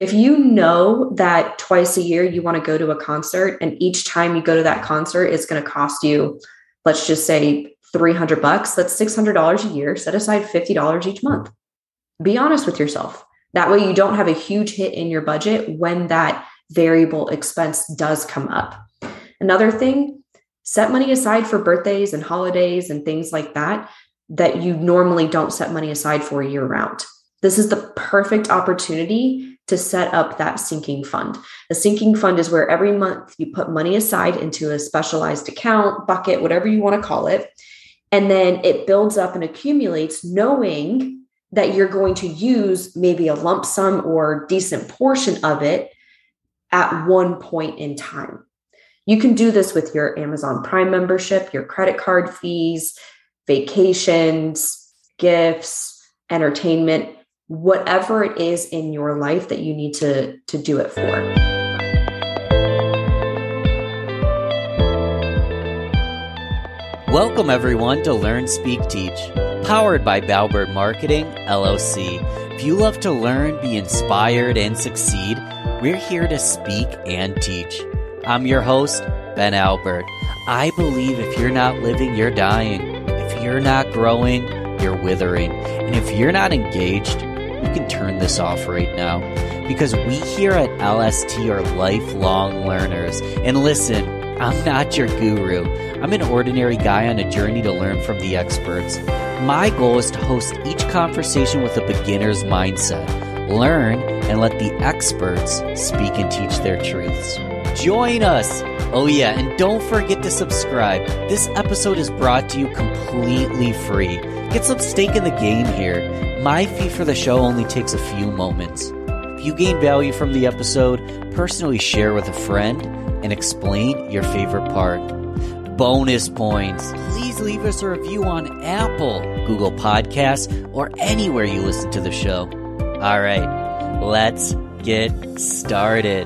If you know that twice a year you want to go to a concert and each time you go to that concert is going to cost you, let's just say $300, that's $600 a year. Set aside $50 each month. Be honest with yourself. That way you don't have a huge hit in your budget when that variable expense does come up. Another thing, set money aside for birthdays and holidays and things like that you normally don't set money aside for year round. This is the perfect opportunity to set up that sinking fund. A sinking fund is where every month you put money aside into a specialized account, bucket, whatever you want to call it. And then it builds up and accumulates, knowing that you're going to use maybe a lump sum or decent portion of it at one point in time. You can do this with your Amazon Prime membership, your credit card fees, vacations, gifts, entertainment, whatever it is in your life that you need to do it for. Welcome everyone to Learn, Speak, Teach, powered by Balbert Marketing, LLC. If you love to learn, be inspired, and succeed, we're here to speak and teach. I'm your host, Ben Albert. I believe if you're not living, you're dying. If you're not growing, you're withering. And if you're not engaged, you can turn this off right now. Because we here at LST are lifelong learners. And listen, I'm not your guru. I'm an ordinary guy on a journey to learn from the experts. My goal is to host each conversation with a beginner's mindset. Learn and let the experts speak and teach their truths. Join us! Oh yeah, and don't forget to subscribe. This episode is brought to you completely free. Get some stake in the game here. My fee for the show only takes a few moments. If you gain value from the episode, personally share with a friend and explain your favorite part. Bonus points. Please leave us a review on Apple, Google Podcasts, or anywhere you listen to the show. All right, let's get started.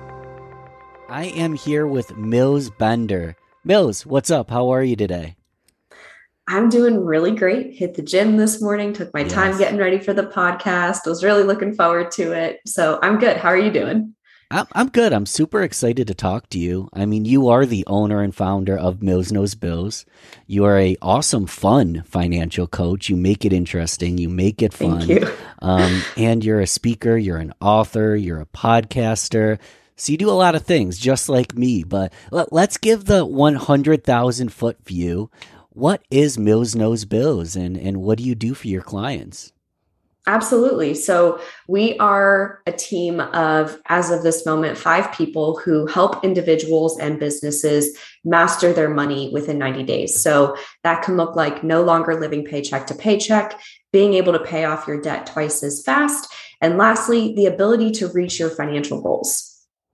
I am here with Mills Bender. Mills, what's up? How are you today? I'm doing really great. Hit the gym this morning, took my time getting ready for the podcast. I was really looking forward to it. So I'm good. How are you doing? I'm good. I'm super excited to talk to you. I mean, you are the owner and founder of Mills Knows Bills. You are a awesome, fun financial coach. You make it interesting. You make it fun. Thank you. And you're a speaker. You're an author. You're a podcaster. So you do a lot of things just like me. But let's give the 100,000 foot view. What is Mills Knows Bills and what do you do for your clients? Absolutely. So we are a team of, as of this moment, 5 people who help individuals and businesses master their money within 90 days. So that can look like no longer living paycheck to paycheck, being able to pay off your debt twice as fast, and lastly, the ability to reach your financial goals.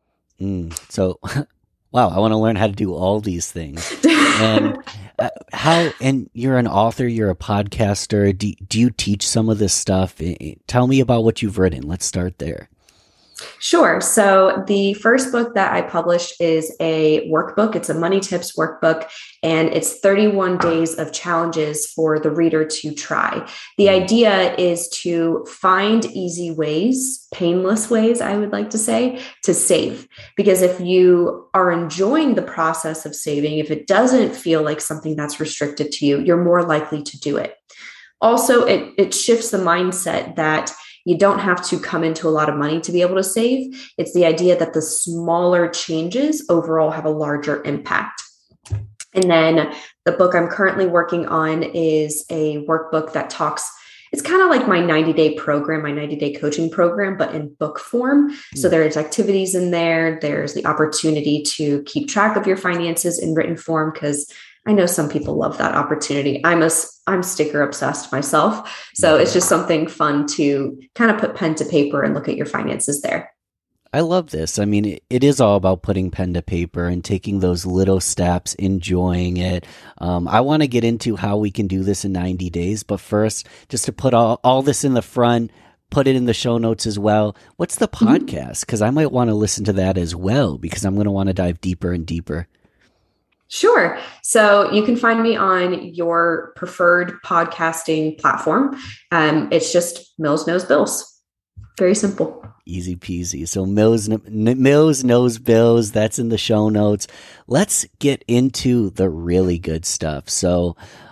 So, wow, I want to learn how to do all these things. And and you're an author, you're a podcaster. Do you teach some of this stuff? Tell me about what you've written. Let's start there. Sure. So the first book that I published is a workbook. It's a money tips workbook, and it's 31 days of challenges for the reader to try. The idea is to find easy ways, painless ways, I would like to say, to save. Because if you are enjoying the process of saving, if it doesn't feel like something that's restricted to you, you're more likely to do it. Also, it shifts the mindset that you don't have to come into a lot of money to be able to save. It's the idea that the smaller changes overall have a larger impact. And then the book I'm currently working on is a workbook that talks, it's kind of like my 90-day program, my 90-day coaching program, but in book form. So there's activities in there. There's the opportunity to keep track of your finances in written form, because I know some people love that opportunity. I'm sticker obsessed myself. So it's just something fun to kind of put pen to paper and look at your finances there. I love this. I mean, it is all about putting pen to paper and taking those little steps, enjoying it. I want to get into how we can do this in 90 days. But first, just to put all this in the front, put it in the show notes as well. What's the podcast? Because I might want to listen to that as well, because I'm going to want to dive deeper and deeper. Sure. So you can find me on your preferred podcasting platform. It's just Mills Knows Bills. Very simple. Easy peasy. So Mills knows bills. That's in the show notes. Let's get into the really good stuff. So,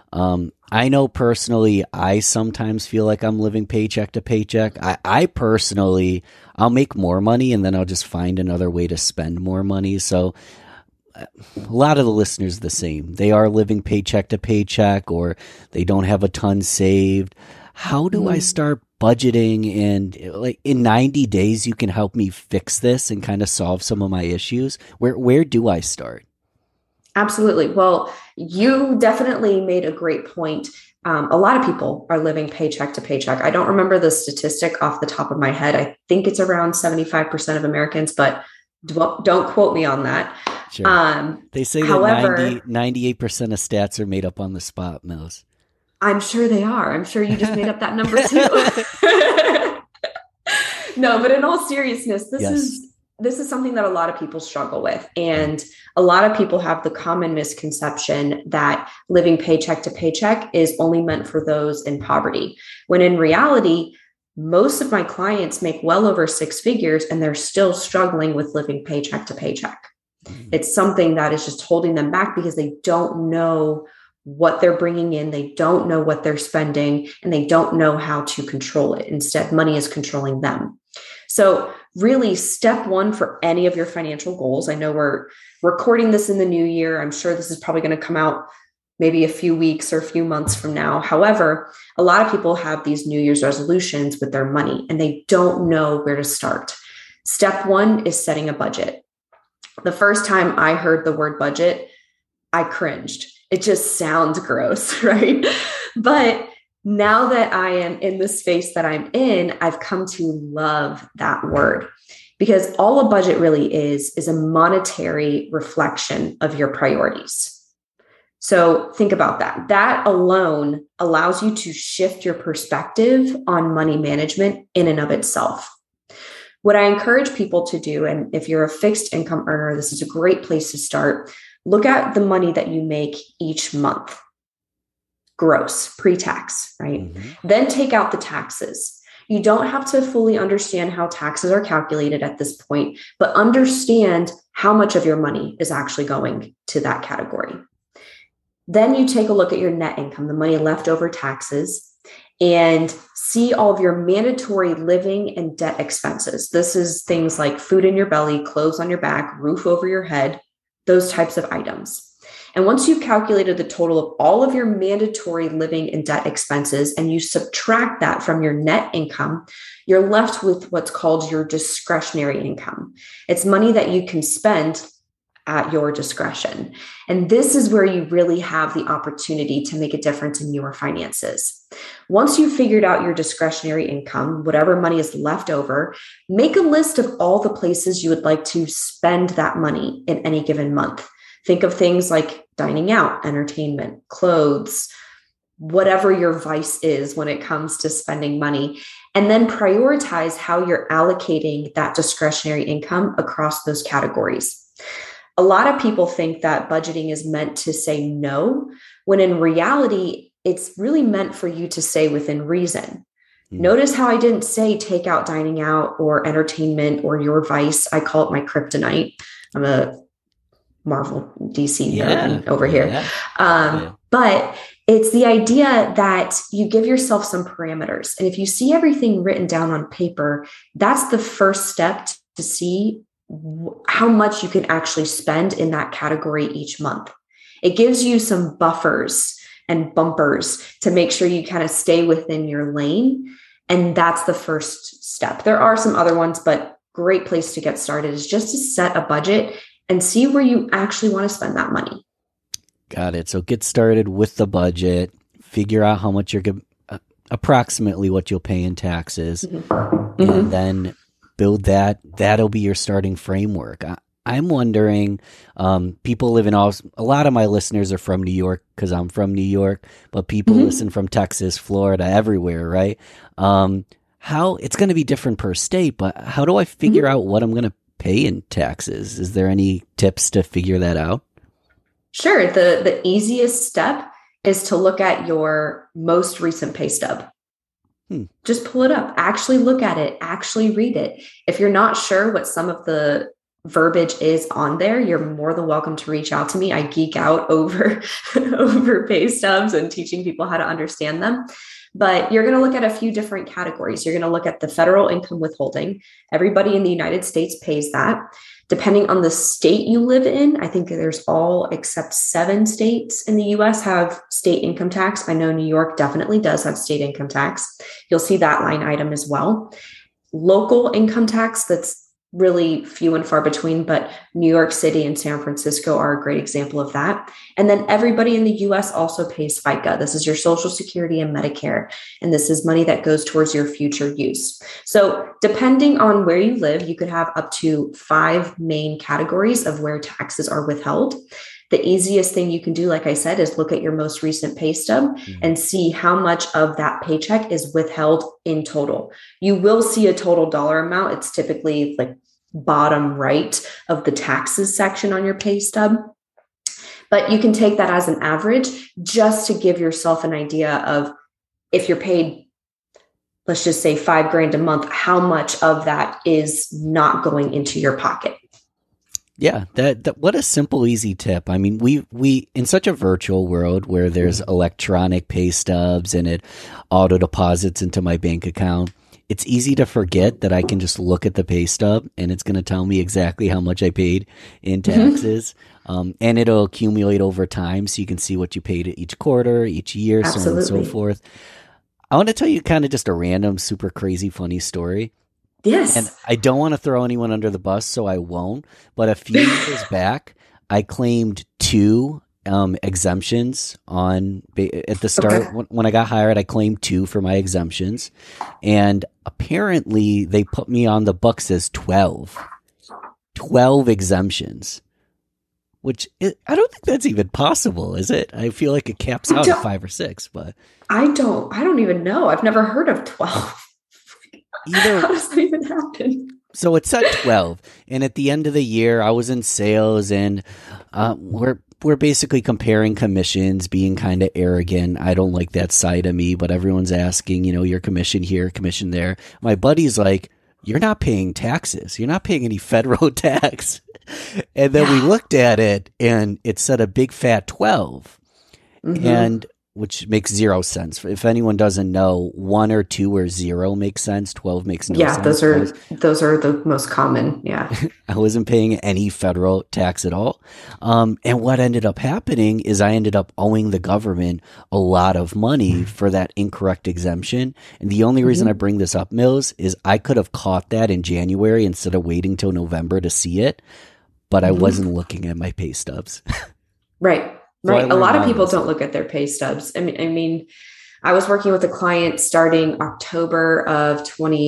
I know personally, I sometimes feel like I'm living paycheck to paycheck. I personally, I'll make more money and then I'll just find another way to spend more money. So a lot of the listeners are the same. They are living paycheck to paycheck, or they don't have a ton saved. How do I start budgeting? And like in 90 days, you can help me fix this and kind of solve some of my issues. Where do I start? Absolutely. Well, you definitely made a great point. A lot of people are living paycheck to paycheck. I don't remember the statistic off the top of my head. I think it's around 75% of Americans, but don't quote me on that. Sure. They say that however, 98% of stats are made up on the spot, Mills. I'm sure they are. I'm sure you just made up that number too. No, but in all seriousness, this is something that a lot of people struggle with. And a lot of people have the common misconception that living paycheck to paycheck is only meant for those in poverty, when in reality, most of my clients make well over six figures and they're still struggling with living paycheck to paycheck. It's something that is just holding them back because they don't know what they're bringing in. They don't know what they're spending, and they don't know how to control it. Instead, money is controlling them. So really, step one for any of your financial goals. I know we're recording this in the new year. I'm sure this is probably going to come out maybe a few weeks or a few months from now. However, a lot of people have these New Year's resolutions with their money and they don't know where to start. Step one is setting a budget. The first time I heard the word budget, I cringed. It just sounds gross, right? But now that I am in the space that I'm in, I've come to love that word, because all a budget really is a monetary reflection of your priorities. So think about that. That alone allows you to shift your perspective on money management in and of itself. What I encourage people to do, and if you're a fixed income earner, this is a great place to start. Look at the money that you make each month. Gross, pre-tax, right? Mm-hmm. Then take out the taxes. You don't have to fully understand how taxes are calculated at this point, but understand how much of your money is actually going to that category. Then you take a look at your net income, the money left over taxes, and see all of your mandatory living and debt expenses. This is things like food in your belly, clothes on your back, roof over your head, those types of items. And once you've calculated the total of all of your mandatory living and debt expenses, and you subtract that from your net income, you're left with what's called your discretionary income. It's money that you can spend at your discretion. And this is where you really have the opportunity to make a difference in your finances. Once you've figured out your discretionary income, whatever money is left over, make a list of all the places you would like to spend that money in any given month. Think of things like dining out, entertainment, clothes, whatever your vice is when it comes to spending money, and then prioritize how you're allocating that discretionary income across those categories. A lot of people think that budgeting is meant to say no, when in reality, it's really meant for you to stay within reason. Notice how I didn't say take out dining out or entertainment or your vice. I call it my kryptonite. I'm a Marvel DC nerd over here. But it's the idea that you give yourself some parameters. And if you see everything written down on paper, that's the first step to see how much you can actually spend in that category each month. It gives you some buffers and bumpers to make sure you kind of stay within your lane. And that's the first step. There are some other ones, but great place to get started is just to set a budget and see where you actually want to spend that money. Got it. So get started with the budget, figure out how much you're approximately what you'll pay in taxes, and then build that. That'll be your starting framework. I'm wondering, people live in a lot of my listeners are from New York because I'm from New York, but people listen from Texas, Florida, everywhere, right? How it's going to be different per state, but how do I figure out what I'm going to pay in taxes? Is there any tips to figure that out? Sure. The easiest step is to look at your most recent pay stub. Just pull it up, actually look at it, actually read it. If you're not sure what some of the verbiage is on there, you're more than welcome to reach out to me. I geek out over over pay stubs and teaching people how to understand them. But you're going to look at a few different categories. You're going to look at the federal income withholding. Everybody in the United States pays that. Depending on the state you live in, I think there's all except 7 states in the US have state income tax. I know New York definitely does have state income tax. You'll see that line item as well. Local income tax, that's really few and far between, but New York City and San Francisco are a great example of that. And then everybody in the US also pays FICA. This is your Social Security and Medicare. And this is money that goes towards your future use. So depending on where you live, you could have up to 5 main categories of where taxes are withheld. The easiest thing you can do, like I said, is look at your most recent pay stub and see how much of that paycheck is withheld in total. You will see a total dollar amount. It's typically like bottom right of the taxes section on your pay stub. But you can take that as an average just to give yourself an idea of if you're paid, let's just say $5,000 a month, how much of that is not going into your pocket. Yeah, that what a simple, easy tip. I mean, we in such a virtual world where there's electronic pay stubs and it auto deposits into my bank account, it's easy to forget that I can just look at the pay stub and it's going to tell me exactly how much I paid in taxes. And it'll accumulate over time so you can see what you paid each quarter, each year, Absolutely. so on and so forth. I want to tell you kind of just a random, super crazy, funny story. Yes. And I don't want to throw anyone under the bus, so I won't. But a few years back, I claimed 2 exemptions at the start. Okay. When I got hired, I claimed 2 for my exemptions. And apparently they put me on the books as 12 exemptions, which I don't think that's even possible, is it? I feel like it caps out at 5 or 6, but I don't even know. I've never heard of 12. How does that even happen? So it's at 12, and at the end of the year, I was in sales, and we're basically comparing commissions, being kind of arrogant. I don't like that side of me, but everyone's asking, your commission here, commission there. My buddy's like, "You're not paying taxes. You're not paying any federal tax." And then we looked at it, and it said a big fat 12, and which makes 0 sense. If anyone doesn't know, 1 or 2 or 0 makes sense. 12 makes no sense. Yeah, those are the most common. Yeah. I wasn't paying any federal tax at all. And what ended up happening is I ended up owing the government a lot of money for that incorrect exemption. And the only reason I bring this up, Mills, is I could have caught that in January instead of waiting till November to see it, but I wasn't looking at my pay stubs. Right. Right. A lot of people don't look at their pay stubs. I mean, I was working with a client starting October of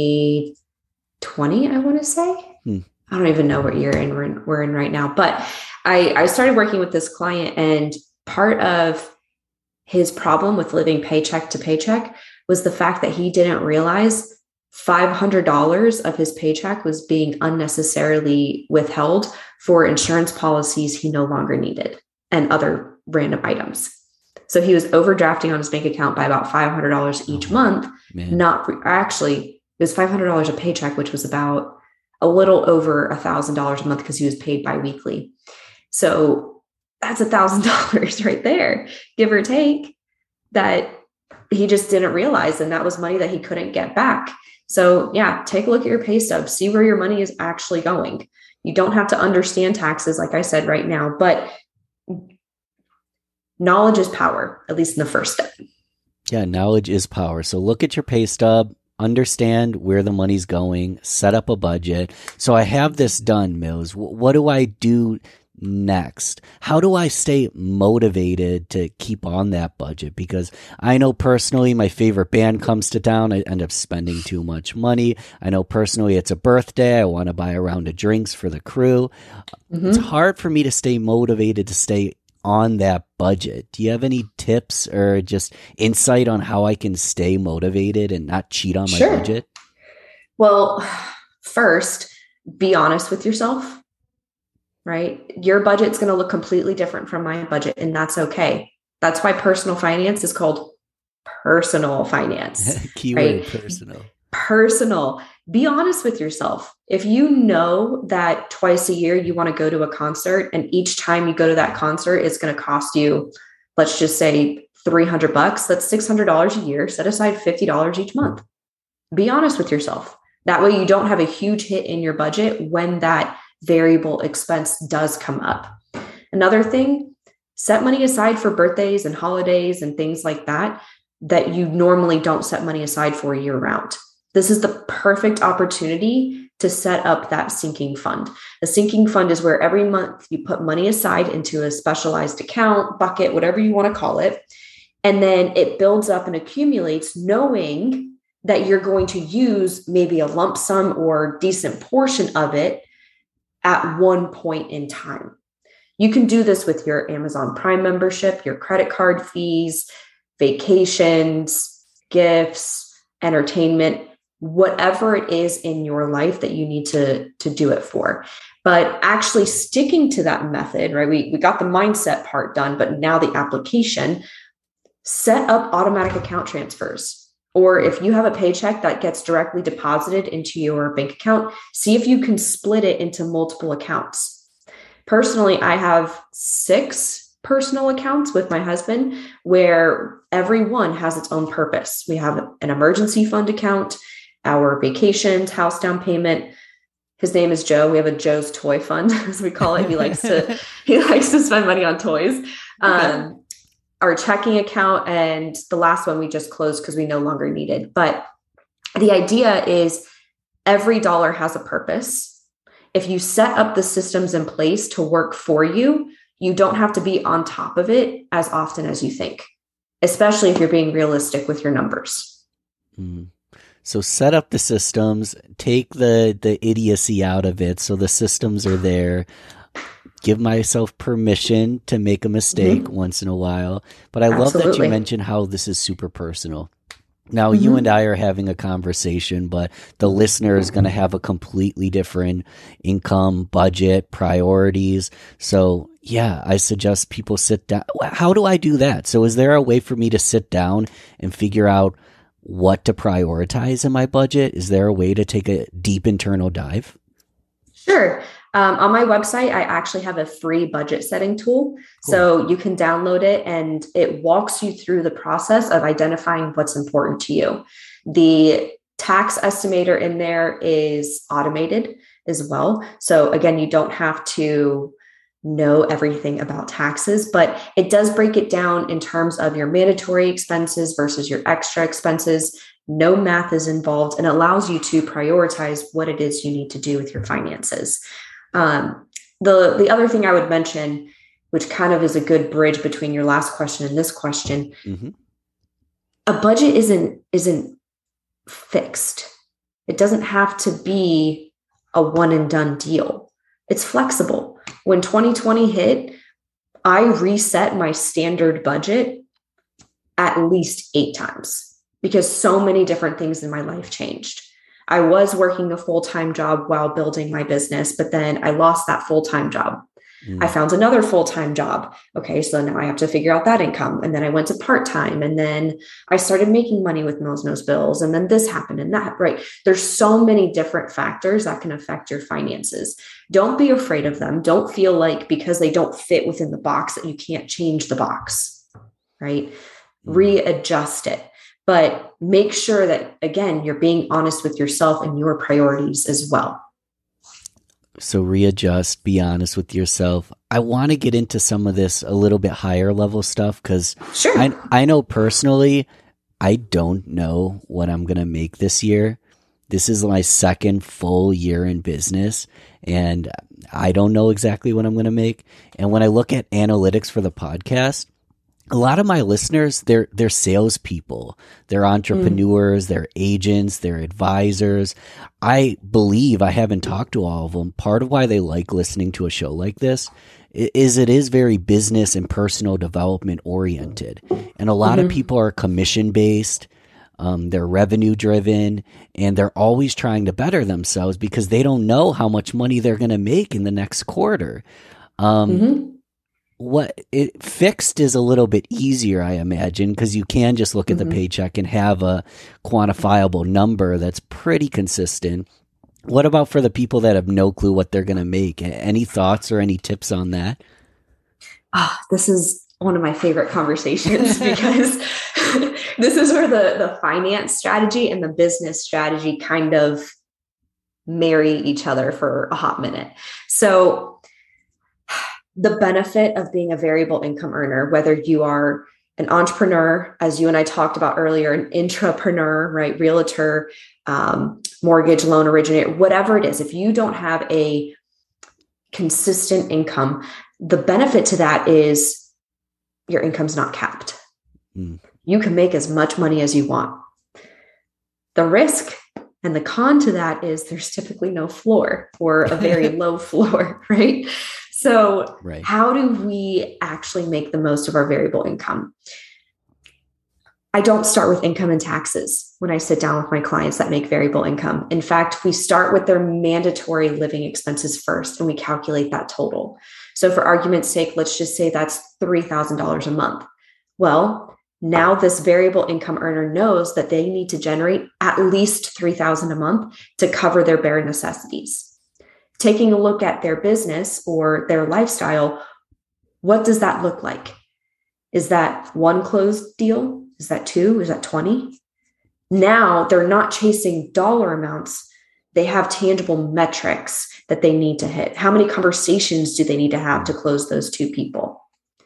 2020, I want to say. I don't even know what year we're in right now. But I started working with this client, and part of his problem with living paycheck to paycheck was the fact that he didn't realize $500 of his paycheck was being unnecessarily withheld for insurance policies he no longer needed and other random items. So he was overdrafting on his bank account by about $500 each month. Actually, it was $500 a paycheck, which was about a little over $1,000 a month because he was paid biweekly. So that's $1,000 right there, give or take, that he just didn't realize. And that was money that he couldn't get back. So yeah, take a look at your pay stub, see where your money is actually going. You don't have to understand taxes, like I said right now, but knowledge is power, at least in the first step. Yeah, knowledge is power. So look at your pay stub, understand where the money's going, set up a budget. So I have this done, Mills. What do I do next? How do I stay motivated to keep on that budget? Because I know personally my favorite band comes to town. I end up spending too much money. I know personally it's a birthday. I want to buy a round of drinks for the crew. It's hard for me to stay motivated to stay on that budget. Do you have any tips or just insight on how I can stay motivated and not cheat on my budget? Well, first, be honest with yourself, right? Your budget's going to look completely different from my budget, and that's okay. That's why personal finance is called personal finance, Keyword right? personal. Personal. Be honest with yourself. If you know that twice a year you want to go to a concert and each time you go to that concert, it's going to cost you, let's just say $300, that's $600 a year. Set aside $50 each month. Be honest with yourself. That way you don't have a huge hit in your budget when that variable expense does come up. Another thing, set money aside for birthdays and holidays and things like that you normally don't set money aside for year round. This is the perfect opportunity to set up that sinking fund. A sinking fund is where every month you put money aside into a specialized account, bucket, whatever you want to call it. And then it builds up and accumulates, knowing that you're going to use maybe a lump sum or decent portion of it at one point in time. You can do this with your Amazon Prime membership, your credit card fees, vacations, gifts, entertainment, whatever it is in your life that you need to do it for. But actually sticking to that method, right? We got the mindset part done, but now the application, set up automatic account transfers. Or if you have a paycheck that gets directly deposited into your bank account, see if you can split it into multiple accounts. Personally, I have 6 personal accounts with my husband where every one has its own purpose. We have an emergency fund account, our vacations, house down payment. His name is Joe. We have a Joe's toy fund, as we call it. He likes to spend money on toys. Okay. Our checking account, and the last one we just closed because we no longer need it. But the idea is every dollar has a purpose. If you set up the systems in place to work for you, you don't have to be on top of it as often as you think, especially if you're being realistic with your numbers. Mm. So set up the systems, take the idiocy out of it. So the systems are there. Give myself permission to make a mistake once in a while. But I love that you mentioned how this is super personal. Now, you and I are having a conversation, but the listener is going to have a completely different income, budget, priorities. So, yeah, I suggest people sit down. How do I do that? So is there a way for me to sit down and figure out what to prioritize in my budget? Is there a way to take a deep internal dive? Sure. On my website, I actually have a free budget setting tool. Cool. So you can download it and it walks you through the process of identifying what's important to you. The tax estimator in there is automated as well. So again, you don't have to know everything about taxes, but it does break it down in terms of your mandatory expenses versus your extra expenses. No math is involved and allows you to prioritize what it is you need to do with your finances. The other thing I would mention, which kind of is a good bridge between your last question and this question, a budget isn't fixed. It doesn't have to be a one and done deal. It's flexible. When 2020 hit, I reset my standard budget at least 8 times because so many different things in my life changed. I was working a full-time job while building my business, but then I lost that full-time job. I found another full-time job. Okay, so now I have to figure out that income. And then I went to part-time, and then I started making money with Mills Knows Bills. And then this happened and that, right? There's so many different factors that can affect your finances. Don't be afraid of them. Don't feel like because they don't fit within the box that you can't change the box, right? Readjust it. But make sure that, again, you're being honest with yourself and your priorities as well. So readjust, be honest with yourself. I want to get into some of this a little bit higher level stuff because I know personally, I don't know what I'm going to make this year. This is my second full year in business, and I don't know exactly what I'm going to make. And when I look at analytics for the podcast, a lot of my listeners, they're salespeople, they're entrepreneurs, they're agents, they're advisors. I believe, I haven't talked to all of them, part of why they like listening to a show like this is it is very business and personal development oriented. And a lot of people are commission based, they're revenue driven, and they're always trying to better themselves because they don't know how much money they're going to make in the next quarter. what it fixed is a little bit easier, I imagine, because you can just look at the paycheck and have a quantifiable number that's pretty consistent. What about for the people that have no clue what they're going to make? Any thoughts or any tips on that? This is one of my favorite conversations because this is where the finance strategy and the business strategy kind of marry each other for a hot minute. So the benefit of being a variable income earner, whether you are an entrepreneur, as you and I talked about earlier, an intrapreneur, right? Realtor, mortgage loan originator, whatever it is, if you don't have a consistent income, the benefit to that is your income's not capped. You can make as much money as you want. The risk and the con to that is there's typically no floor or a very low floor, right? So how do we actually make the most of our variable income? I don't start with income and taxes when I sit down with my clients that make variable income. In fact, we start with their mandatory living expenses first, and we calculate that total. So for argument's sake, let's just say that's $3,000 a month. Well, now this variable income earner knows that they need to generate at least $3,000 a month to cover their bare necessities. Taking a look at their business or their lifestyle, what does that look like? Is that one closed deal? Is that 2? Is that 20? Now they're not chasing dollar amounts. They have tangible metrics that they need to hit. How many conversations do they need to have to close those 2 people?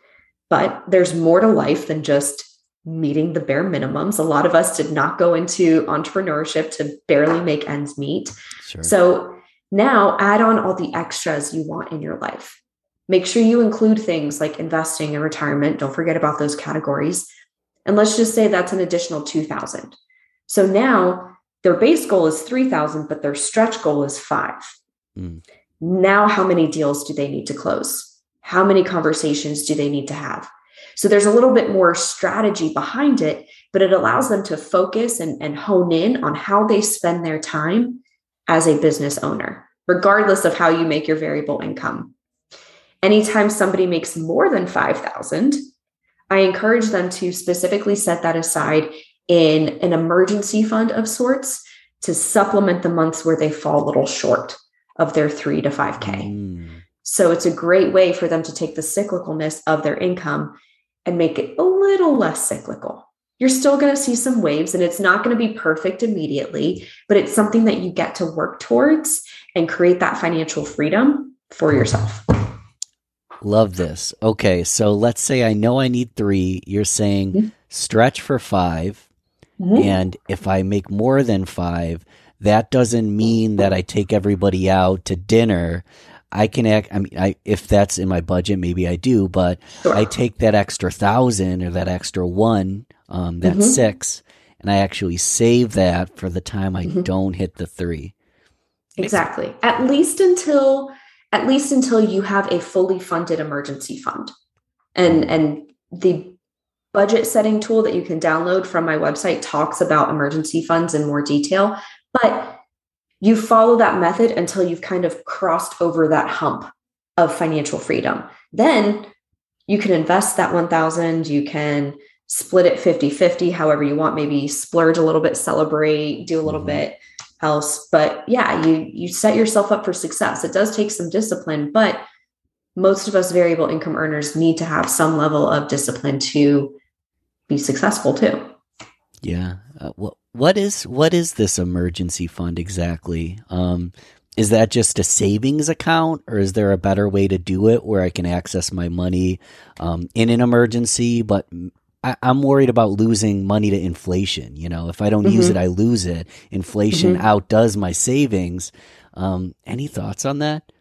But there's more to life than just meeting the bare minimums. A lot of us did not go into entrepreneurship to barely make ends meet. Sure. So now add on all the extras you want in your life. Make sure you include things like investing and retirement. Don't forget about those categories. And let's just say that's an additional $2,000. So now their base goal is $3,000, but their stretch goal is $5,000. Now, how many deals do they need to close? How many conversations do they need to have? So there's a little bit more strategy behind it, but it allows them to focus and hone in on how they spend their time as a business owner, regardless of how you make your variable income. Anytime somebody makes more than $5,000, I encourage them to specifically set that aside in an emergency fund of sorts to supplement the months where they fall a little short of their 3 to 5K. So it's a great way for them to take the cyclicalness of their income and make it a little less cyclical. You're still going to see some waves and it's not going to be perfect immediately, but it's something that you get to work towards and create that financial freedom for yourself. Love this. Okay. So let's say I know I need 3. You're saying stretch for 5. And if I make more than 5, that doesn't mean that I take everybody out to dinner. I can if that's in my budget, maybe I do, but sure. I take that extra 1,000 or that extra 1, that's 6, and I actually save that for the time I don't hit the 3. Exactly. At least until you have a fully funded emergency fund. And the budget setting tool that you can download from my website talks about emergency funds in more detail, but you follow that method until you've kind of crossed over that hump of financial freedom. Then you can invest that 1,000, you can split it 50-50, however you want, maybe splurge a little bit, celebrate, do a little bit else. But yeah, you set yourself up for success. It does take some discipline, but most of us variable income earners need to have some level of discipline to be successful too. Yeah. What is this emergency fund exactly? Is that just a savings account, or is there a better way to do it where I can access my money in an emergency? But I'm worried about losing money to inflation. You know, if I don't use it, I lose it. Inflation outdoes my savings. Any thoughts on that?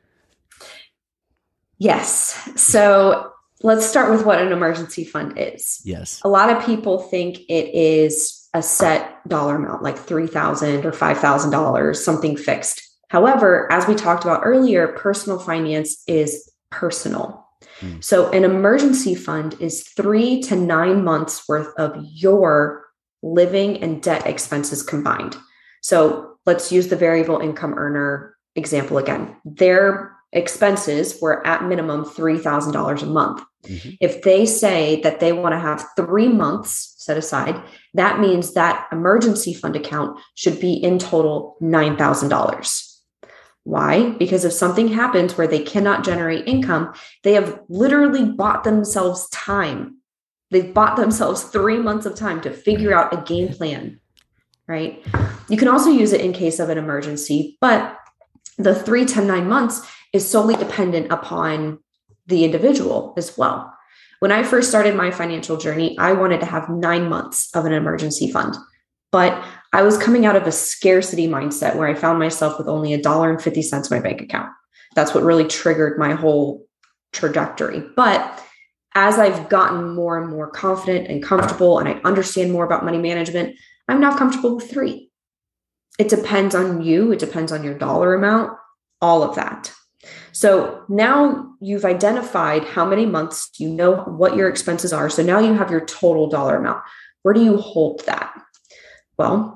Yes. So let's start with what an emergency fund is. Yes. A lot of people think it is a set dollar amount, like $3,000 or $5,000, something fixed. However, as we talked about earlier, personal finance is personal. So an emergency fund is 3 to 9 months worth of your living and debt expenses combined. So let's use the variable income earner example again. Their expenses were at minimum $3,000 a month. Mm-hmm. If they say that they want to have 3 months set aside, that means that emergency fund account should be in total $9,000. Why? Because if something happens where they cannot generate income, they have literally bought themselves time. They've bought themselves 3 months of time to figure out a game plan, right? You can also use it in case of an emergency, but the 3 to 9 months is solely dependent upon the individual as well. When I first started my financial journey, I wanted to have 9 months of an emergency fund, but I was coming out of a scarcity mindset where I found myself with only $1.50 in my bank account. That's what really triggered my whole trajectory. But as I've gotten more and more confident and comfortable, and I understand more about money management, I'm now comfortable with 3. It depends on you. It depends on your dollar amount, all of that. So now you've identified how many months, you know what your expenses are. So now you have your total dollar amount. Where do you hold that? Well,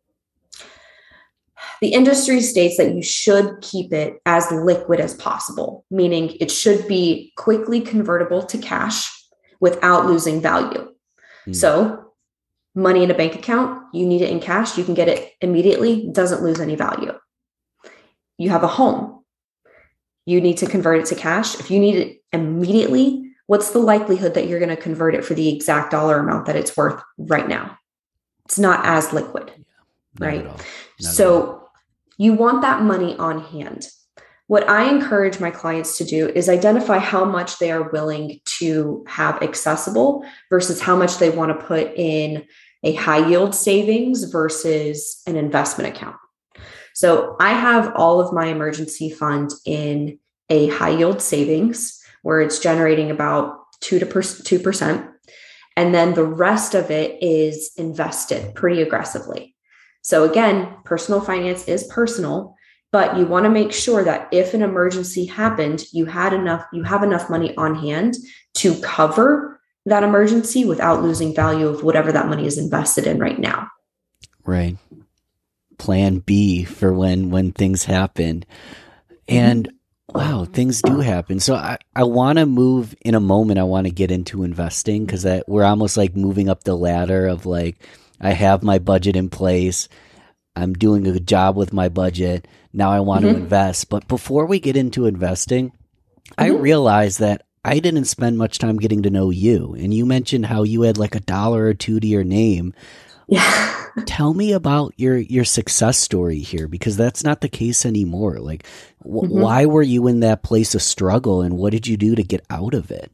the industry states that you should keep it as liquid as possible, meaning it should be quickly convertible to cash without losing value. So money in a bank account, you need it in cash, you can get it immediately, doesn't lose any value. You have a home, you need to convert it to cash. If you need it immediately, what's the likelihood that you're going to convert it for the exact dollar amount that it's worth right now? It's not as liquid, right? So you want that money on hand. What I encourage my clients to do is identify how much they are willing to have accessible versus how much they want to put in a high yield savings versus an investment account. So I have all of my emergency fund in a high yield savings where it's generating about 2%. And then the rest of it is invested pretty aggressively. So again, personal finance is personal, but you want to make sure that if an emergency happened, you have enough money on hand to cover that emergency without losing value of whatever that money is invested in right now. Right. Plan B for when things happen. And wow, things do happen. So I want to move in a moment. I want to get into investing because we're almost like moving up the ladder of like, I have my budget in place. I'm doing a good job with my budget. Now I want to invest. But before we get into investing, I realized that I didn't spend much time getting to know you. And you mentioned how you had like $1 or $2 to your name. Yeah. Tell me about your success story here, because that's not the case anymore. Like, why were you in that place of struggle and what did you do to get out of it?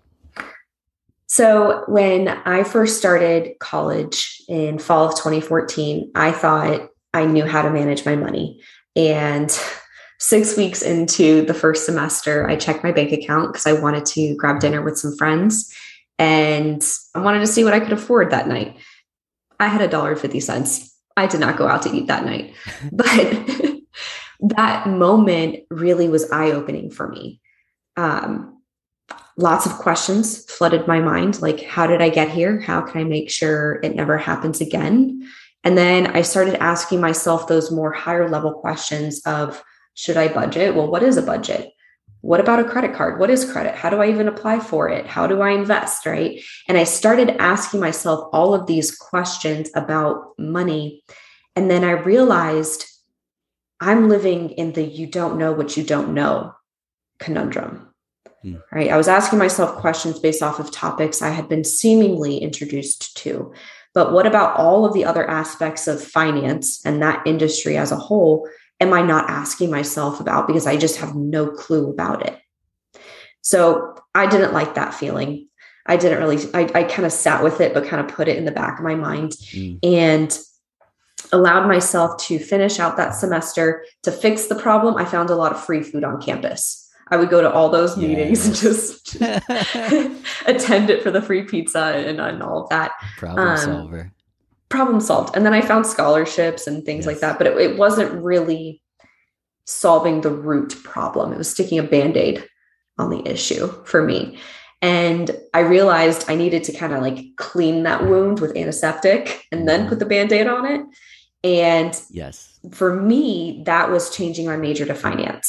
So when I first started college in fall of 2014, I thought I knew how to manage my money. And 6 weeks into the first semester, I checked my bank account because I wanted to grab dinner with some friends and I wanted to see what I could afford that night. I had $1.50. I did not go out to eat that night, but that moment really was eye-opening for me. Lots of questions flooded my mind. Like, how did I get here? How can I make sure it never happens again? And then I started asking myself those more higher level questions of, should I budget? Well, what is a budget? What about a credit card? What is credit? How do I even apply for it? How do I invest? Right. And I started asking myself all of these questions about money. And then I realized I'm living in the you don't know what you don't know conundrum. Right. I was asking myself questions based off of topics I had been seemingly introduced to. But what about all of the other aspects of finance and that industry as a whole? Am I not asking myself about because I just have no clue about it? So I didn't like that feeling. I kind of sat with it, but kind of put it in the back of my mind and allowed myself to finish out that semester. To fix the problem, I found a lot of free food on campus. I would go to all those meetings and just attend it for the free pizza and all of that. Problem solved. And then I found scholarships and things like that, but it wasn't really solving the root problem. It was sticking a Band-Aid on the issue for me. And I realized I needed to kind of like clean that wound with antiseptic and then put the Band-Aid on it. And for me, that was changing my major to finance.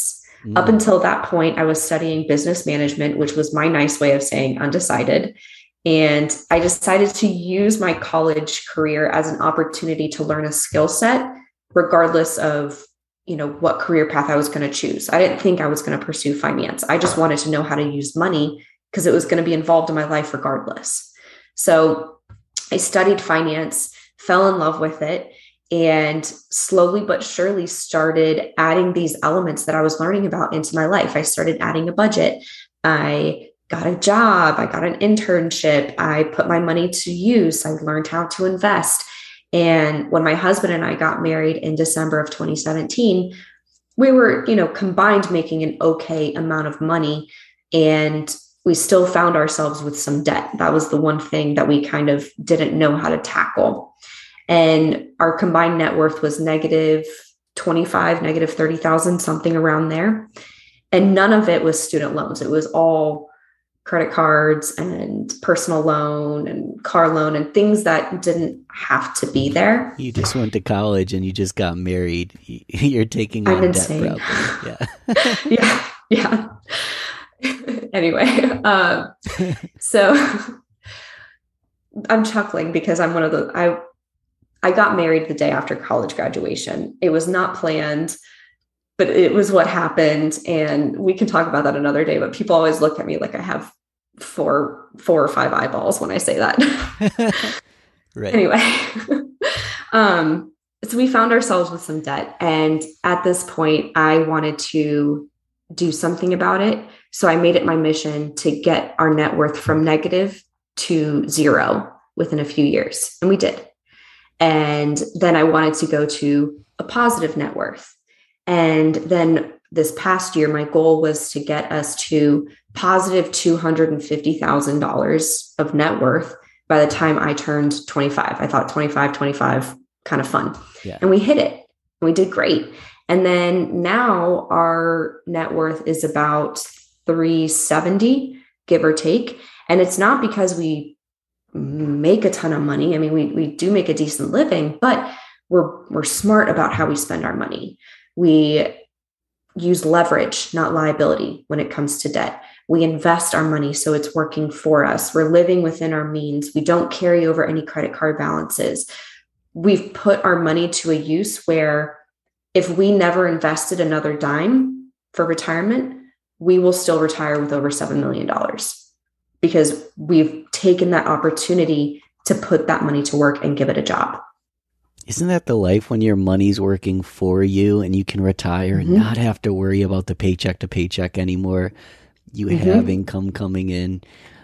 Up until that point, I was studying business management, which was my nice way of saying undecided. And I decided to use my college career as an opportunity to learn a skill set, regardless of, what career path I was going to choose. I didn't think I was going to pursue finance. I just wanted to know how to use money because it was going to be involved in my life regardless. So I studied finance, fell in love with it, and slowly but surely started adding these elements that I was learning about into my life. I started adding a budget. I got a job. I got an internship. I put my money to use. I learned how to invest. And when my husband and I got married in December of 2017, we were, combined making an okay amount of money. And we still found ourselves with some debt. That was the one thing that we kind of didn't know how to tackle. And our combined net worth was negative 25, negative 30,000, something around there. And none of it was student loans. It was all credit cards and personal loan and car loan and things that didn't have to be there. You just went to college and you just got married. You're taking on debt, probably. Yeah. Yeah. Anyway, so I'm chuckling because I'm one of the, I got married the day after college graduation. It was not planned, but it was what happened. And we can talk about that another day, but people always look at me like I have four or five eyeballs when I say that. Right. Anyway, so we found ourselves with some debt. And at this point, I wanted to do something about it. So I made it my mission to get our net worth from negative to zero within a few years. And we did. And then I wanted to go to a positive net worth. And then this past year, my goal was to get us to positive $250,000 of net worth by the time I turned 25. I thought 25, kind of fun. Yeah. And we hit it. And we did great. And then now our net worth is about 370, give or take. And it's not because we make a ton of money. I mean, we do make a decent living, but we're smart about how we spend our money. We use leverage, not liability when it comes to debt. We invest our money so it's working for us. We're living within our means. We don't carry over any credit card balances. We've put our money to a use where if we never invested another dime for retirement, we will still retire with over $7 million because we've taken that opportunity to put that money to work and give it a job. Isn't that the life when your money's working for you and you can retire and not have to worry about the paycheck to paycheck anymore? You have income coming in.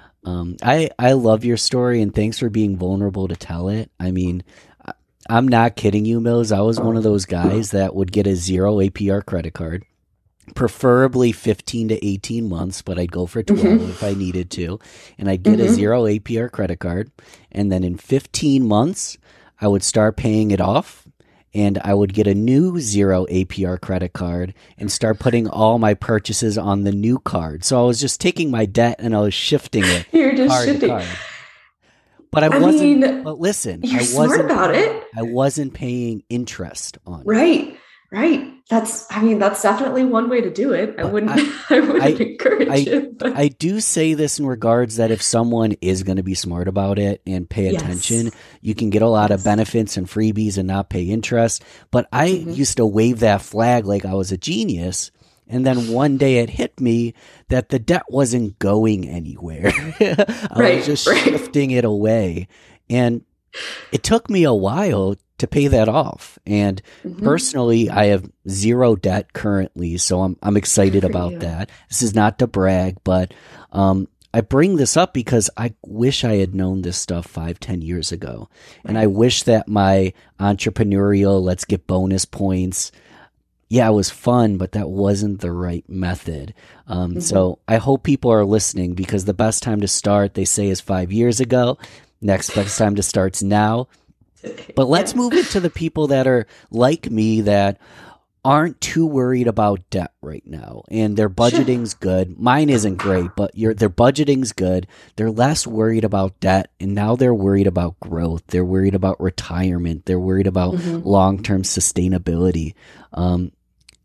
I love your story and thanks for being vulnerable to tell it. I mean, I'm not kidding you, Mills. I was one of those guys that would get a 0 APR credit card, preferably 15 to 18 months, but I'd go for 12 if I needed to. And I'd get a 0 APR credit card. And then in 15 months, I would start paying it off and I would get a new 0 APR credit card and start putting all my purchases on the new card. So I was just taking my debt and I was shifting it. You're just shifting. Card. But I wasn't, but listen, you're smart about it. I wasn't paying interest on it. Right. That's definitely one way to do it. I wouldn't encourage it. But. I do say this in regards that if someone is going to be smart about it and pay attention, you can get a lot of benefits and freebies and not pay interest. But I used to wave that flag like I was a genius. And then one day it hit me that the debt wasn't going anywhere. I was just shifting it away. And it took me a while to pay that off. And personally, I have 0 debt currently. So I'm excited about that. This is not to brag, but I bring this up because I wish I had known this stuff 5-10 years ago. And I wish that my entrepreneurial, let's get bonus points, it was fun, but that wasn't the right method. So I hope people are listening because the best time to start, they say, is 5 years ago. Next best time to start's now. But let's move into the people that are like me that aren't too worried about debt right now. And their budgeting's good. Mine isn't great, but their budgeting's good. They're less worried about debt. And now they're worried about growth. They're worried about retirement. They're worried about long-term sustainability.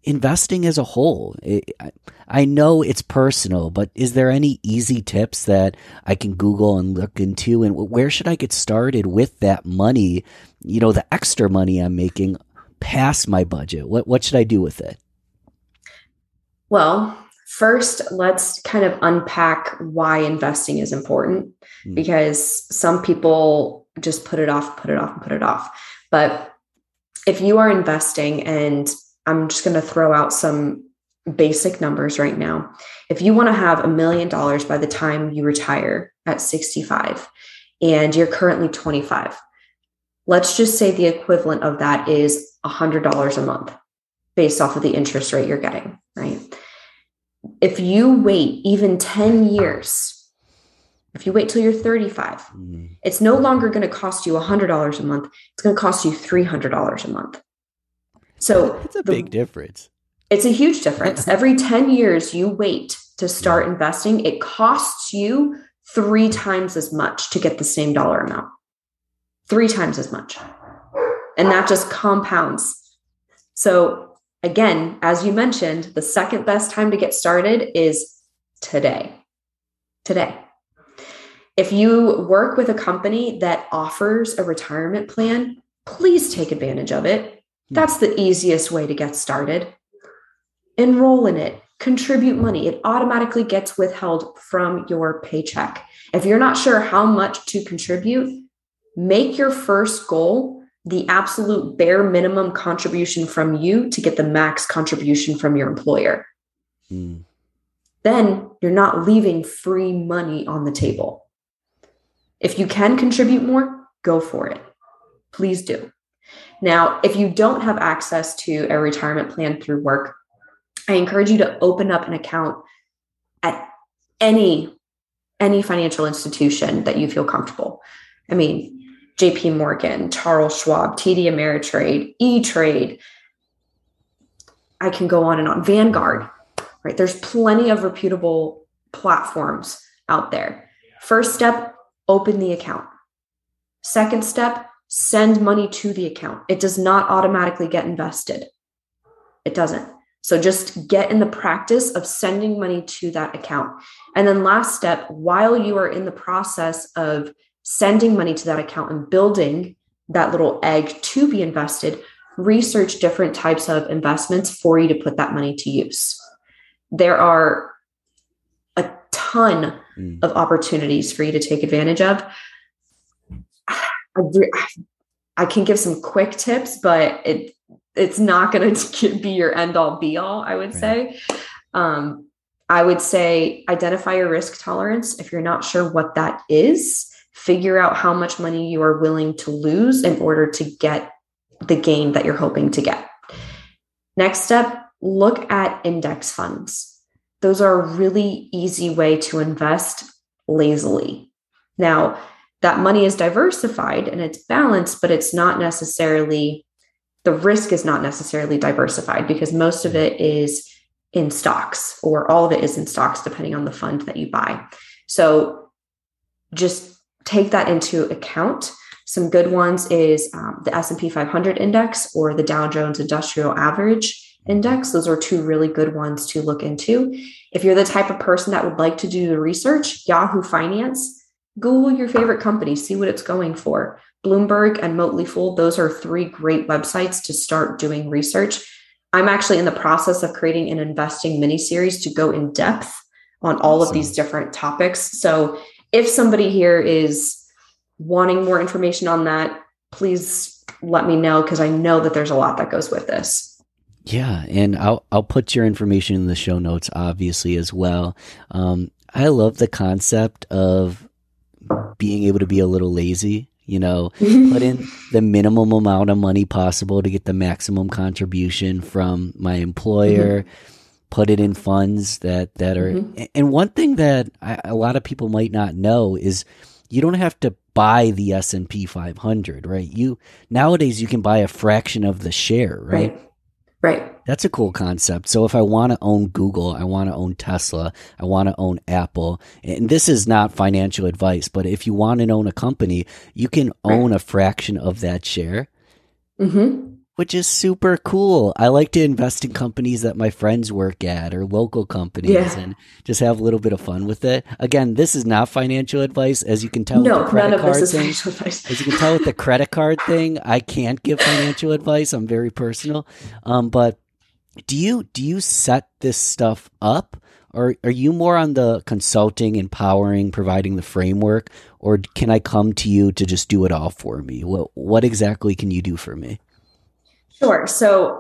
investing as a whole? I know it's personal, but is there any easy tips that I can Google and look into? And where should I get started with that money, the extra money I'm making past my budget? What should I do with it? Well, first, let's kind of unpack why investing is important, because some people just put it off. But if you are investing, and I'm just going to throw out some basic numbers right now. If you want to have $1 million by the time you retire at 65 and you're currently 25, let's just say the equivalent of that is $100 a month based off of the interest rate you're getting, right? If you wait even 10 years, if you wait till you're 35, it's no longer going to cost you $100 a month. It's going to cost you $300 a month. So it's a big difference. It's a huge difference. Every 10 years you wait to start investing, it costs you 3 times as much to get the same dollar amount. 3 times as much. And that just compounds. So again, as you mentioned, the second best time to get started is today. Today. If you work with a company that offers a retirement plan, please take advantage of it. That's the easiest way to get started. Enroll in it, contribute money. It automatically gets withheld from your paycheck. If you're not sure how much to contribute, make your first goal the absolute bare minimum contribution from you to get the max contribution from your employer. Then you're not leaving free money on the table. If you can contribute more, go for it. Please do. Now, if you don't have access to a retirement plan through work, I encourage you to open up an account at any financial institution that you feel comfortable. I mean, JP Morgan, Charles Schwab, TD Ameritrade, E-Trade. I can go on and on. Vanguard, right? There's plenty of reputable platforms out there. First step, open the account. Second step, send money to the account. It does not automatically get invested. It doesn't. So just get in the practice of sending money to that account. And then last step, while you are in the process of sending money to that account and building that little egg to be invested, research different types of investments for you to put that money to use. There are a ton of opportunities for you to take advantage of. I can give some quick tips, but it's not going to be your end all be all, I would say. I would say identify your risk tolerance. If you're not sure what that is, figure out how much money you are willing to lose in order to get the gain that you're hoping to get. Next step, look at index funds. Those are a really easy way to invest lazily. Now, that money is diversified and it's balanced, but it's not necessarily, the risk is not necessarily diversified because most of it is in stocks, or all of it is in stocks, depending on the fund that you buy. So just take that into account. Some good ones is the S&P 500 index or the Dow Jones Industrial Average Index. Those are 2 really good ones to look into. If you're the type of person that would like to do the research, Yahoo Finance, Google your favorite company, see what it's going for. Bloomberg and Motley Fool, those are 3 great websites to start doing research. I'm actually in the process of creating an investing mini series to go in depth on all of these different topics. So if somebody here is wanting more information on that, please let me know, because I know that there's a lot that goes with this. Yeah, and I'll put your information in the show notes, obviously, as well. I love the concept of being able to be a little lazy, put in the minimum amount of money possible to get the maximum contribution from my employer, put it in funds that are, and one thing that a lot of people might not know is you don't have to buy the S&P 500, right? Nowadays you can buy a fraction of the share, right? Right. That's a cool concept. So if I want to own Google, I want to own Tesla, I want to own Apple, and this is not financial advice, but if you want to own a company, you can own a fraction of that share. which is super cool. I like to invest in companies that my friends work at or local companies and just have a little bit of fun with it. Again, this is not financial advice. As you can tell with the credit card thing, as you can tell with the credit card thing, I can't give financial advice. I'm very personal. But do you set this stuff up? Or are you more on the consulting, empowering, providing the framework, or can I come to you to just do it all for me? What exactly can you do for me? Sure. So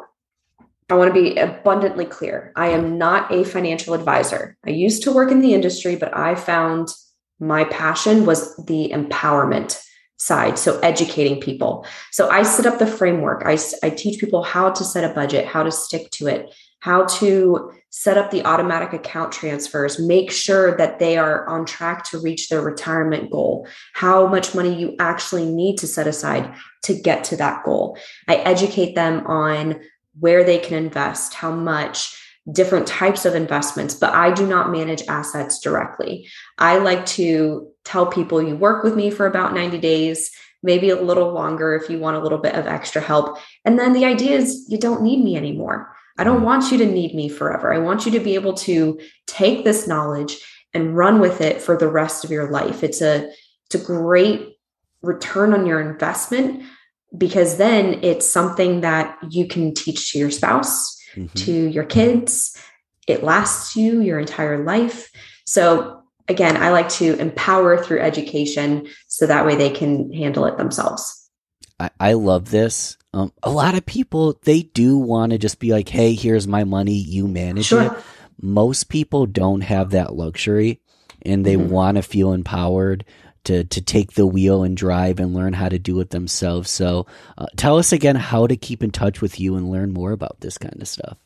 I want to be abundantly clear. I am not a financial advisor. I used to work in the industry, but I found my passion was the empowerment side. So educating people. So I set up the framework. I teach people how to set a budget, how to stick to it, how to set up the automatic account transfers, make sure that they are on track to reach their retirement goal, how much money you actually need to set aside to get to that goal. I educate them on where they can invest, how much, different types of investments, but I do not manage assets directly. I like to tell people you work with me for about 90 days, maybe a little longer if you want a little bit of extra help. And then the idea is you don't need me anymore. I don't want you to need me forever. I want you to be able to take this knowledge and run with it for the rest of your life. It's a great return on your investment, because then it's something that you can teach to your spouse, to your kids. It lasts you your entire life. So again, I like to empower through education so that way they can handle it themselves. I love this. A lot of people, they do want to just be like, hey, here's my money, you manage it. Most people don't have that luxury, and they want to feel empowered to take the wheel and drive and learn how to do it themselves. So tell us again how to keep in touch with you and learn more about this kind of stuff.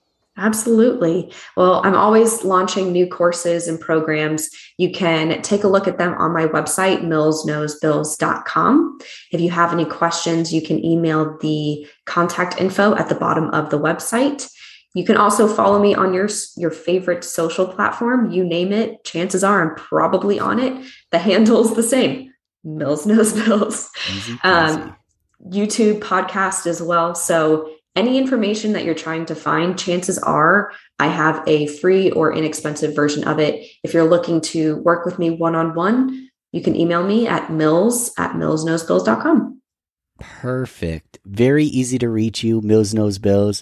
Absolutely. Well, I'm always launching new courses and programs. You can take a look at them on my website, millsknowsbills.com. If you have any questions, you can email the contact info at the bottom of the website. You can also follow me on your favorite social platform. You name it, chances are I'm probably on it. The handle's the same, Mills Knows Bills. YouTube podcast as well. So any information that you're trying to find, chances are I have a free or inexpensive version of it. If you're looking to work with me one-on-one, you can email me at mills@millsknowsbills.com. Perfect. Very easy to reach you, Mills Knows Bills.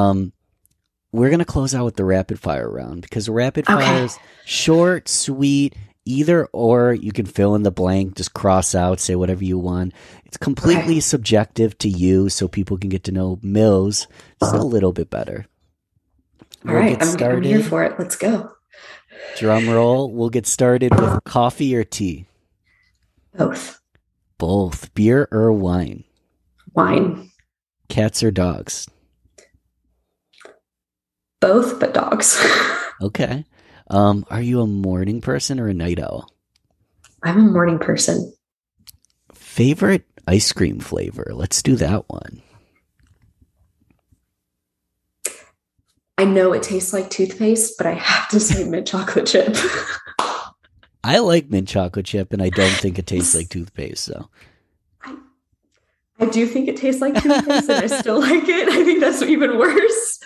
We're going to close out with the rapid fire round, because rapid fire is short, sweet, either or. You can fill in the blank, just cross out, say whatever you want. It's completely subjective to you, so people can get to know Mills just a little bit better. All right, I'm here for it. Let's go. Drum roll. We'll get started with coffee or tea? Both. Both. Beer or wine? Wine. Cats or dogs? Both, but dogs. Okay. Are you a morning person or a night owl? I'm a morning person. Favorite ice cream flavor? Let's do that one. I know it tastes like toothpaste, but I have to say mint chocolate chip. I like mint chocolate chip, and I don't think it tastes like toothpaste. So I do think it tastes like toothpaste, and I still like it. I think that's even worse.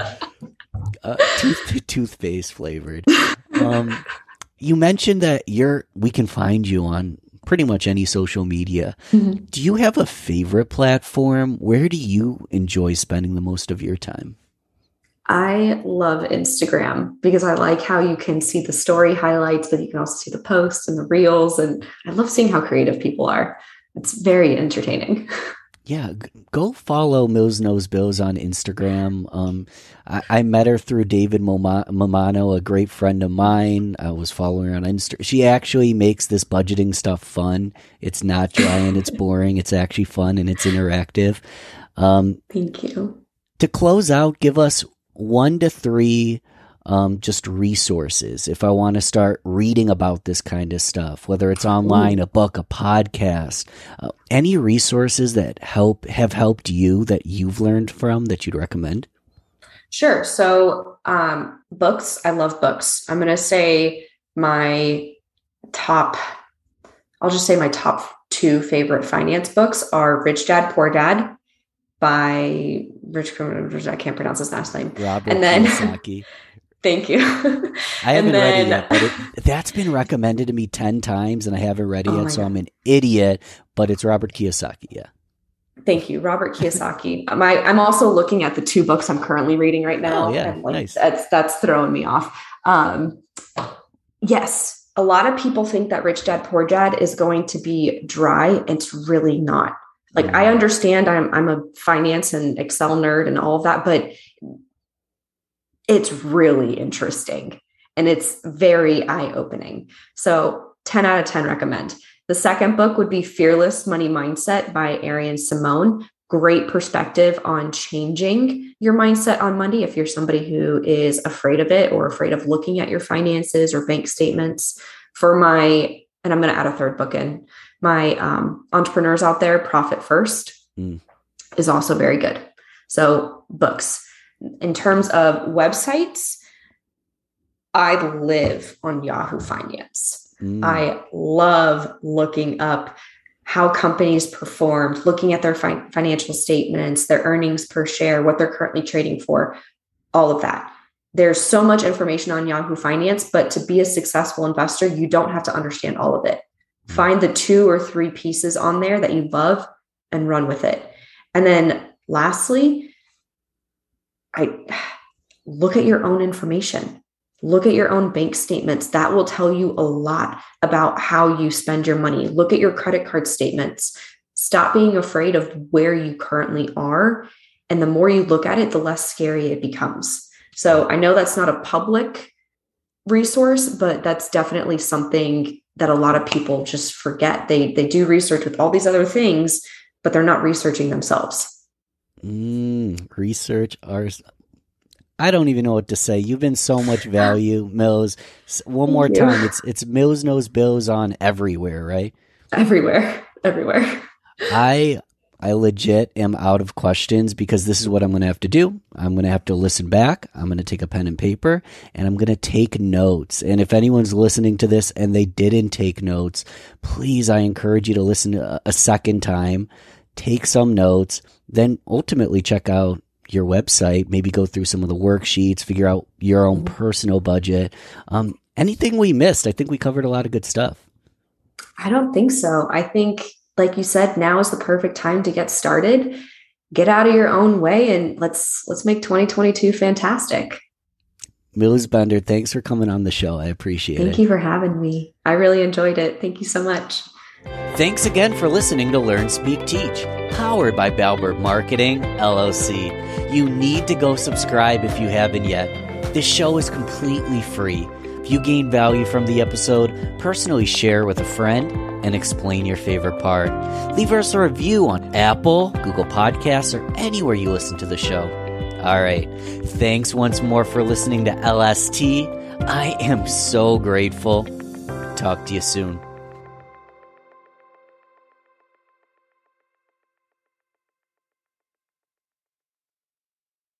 Toothpaste flavored. You mentioned that we can find you on pretty much any social media. Do you have a favorite platform? Where do you enjoy spending the most of your time? I love Instagram because I like how you can see the story highlights, but you can also see the posts and the reels. And I love seeing how creative people are. It's very entertaining. Yeah, go follow Mills Knows Bills on Instagram. I met her through David Momano, a great friend of mine. I was following her on Instagram. She actually makes this budgeting stuff fun. It's not dry and it's boring. It's actually fun and it's interactive. Thank you. To close out, give us 1 to 3 just resources if I want to start reading about this kind of stuff, whether it's online, a book, a podcast, any resources that have helped you that you've learned from that you'd recommend? Sure. So books, I love books. I'm going to say my top 2 favorite finance books are Rich Dad, Poor Dad by Rich Criminal. I can't pronounce his last name. Robert and then, Kiyosaki. Thank you. I haven't read it yet, but that's been recommended to me 10 times and I haven't read it yet, so I'm an idiot, but it's Robert Kiyosaki, yeah. Thank you, Robert Kiyosaki. I'm also looking at the 2 books I'm currently reading right now. Oh, yeah, and like, nice. That's throwing me off. Yes, a lot of people think that Rich Dad Poor Dad is going to be dry. It's really not. Like, I understand I'm a finance and Excel nerd and all of that, but it's really interesting and it's very eye-opening. So 10 out of 10 recommend. The second book would be Fearless Money Mindset by Arian Simone. Great perspective on changing your mindset on money if you're somebody who is afraid of it or afraid of looking at your finances or bank statements. And I'm going to add a third book in, my entrepreneurs out there, Profit First is also very good. So books. In terms of websites, I live on Yahoo Finance. I love looking up how companies performed, looking at their financial statements, their earnings per share, what they're currently trading for, all of that. There's so much information on Yahoo Finance, but to be a successful investor, you don't have to understand all of it. Find the 2 or 3 pieces on there that you love and run with it. And then lastly, look at your own information. Look at your own bank statements. That will tell you a lot about how you spend your money. Look at your credit card statements. Stop being afraid of where you currently are. And the more you look at it, the less scary it becomes. So I know that's not a public resource, but that's definitely something that a lot of people just forget. They do research with all these other things, but they're not researching themselves. Research ours. I don't even know what to say. You've been so much value, Mills. One more time. It's Mills Knows Bills on everywhere, right? Everywhere. I legit am out of questions because this is what I'm going to have to do. I'm going to have to listen back. I'm going to take a pen and paper and I'm going to take notes. And if anyone's listening to this and they didn't take notes, please, I encourage you to listen a second time, take some notes, then ultimately check out your website, maybe go through some of the worksheets, figure out your own personal budget. Anything we missed? I think we covered a lot of good stuff. I don't think so. I think, like you said, now is the perfect time to get started. Get out of your own way and let's make 2022 fantastic. Mills Bender, thanks for coming on the show. I appreciate it. Thank you for having me. I really enjoyed it. Thank you so much. Thanks again for listening to Learn, Speak, Teach, powered by Balbert Marketing, LLC. You need to go subscribe if you haven't yet. This show is completely free. If you gain value from the episode, personally share with a friend and explain your favorite part. Leave us a review on Apple, Google Podcasts, or anywhere you listen to the show. All right. Thanks once more for listening to LST. I am so grateful. Talk to you soon.